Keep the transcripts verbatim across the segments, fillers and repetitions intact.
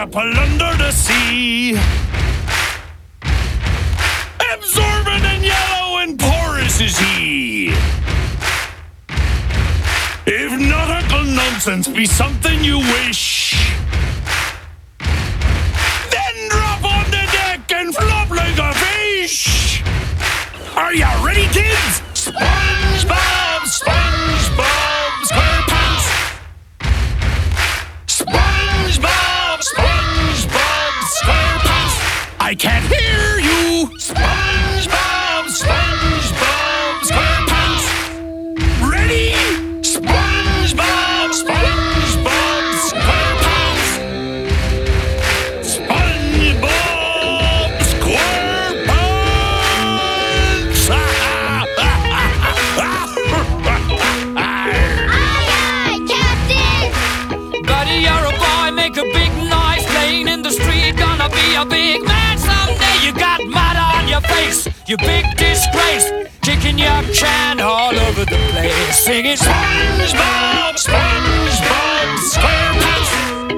apple under the sea. Absorbent and yellow and porous is he. If nautical nonsense be something you wish, then drop on the deck and flop like a fish. Are ya ready, kids? SpongeBob, SpongeBob SquarePants. SpongeBob, SpongeBob SquarePants. I can't hear you. SpongeBob, SpongeBob SquarePants. Ready? SpongeBob, SpongeBob SquarePants. SpongeBob SquarePants. Aye, aye, Captain! Buddy, you're a boy, make a big noise playing in the street. Gonna be a big man someday. You got mud on your face, you big disgrace. Kicking your can all over the place, singing SpongeBob, SpongeBob SquarePants.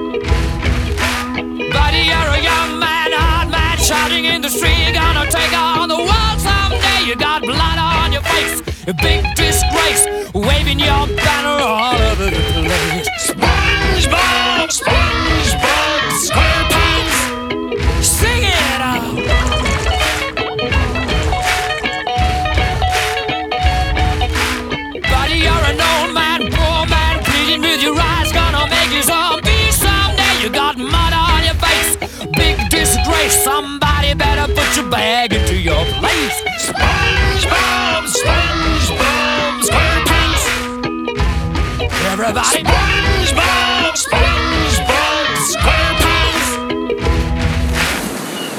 Buddy, you're a young man, hard man, shouting in the street. Gonna take on the world someday. You got blood on your face, a big disgrace, waving your banner all over the place. SpongeBob, SpongeBob SquarePants. Sing it out. Buddy, you're an old man, poor man, pleading with your eyes. Gonna make you zombie someday. You got mud on your face, big disgrace. Somebody better put your bag into your place. SpongeBob, SpongeBob SquarePants. Everybody, SpongeBob,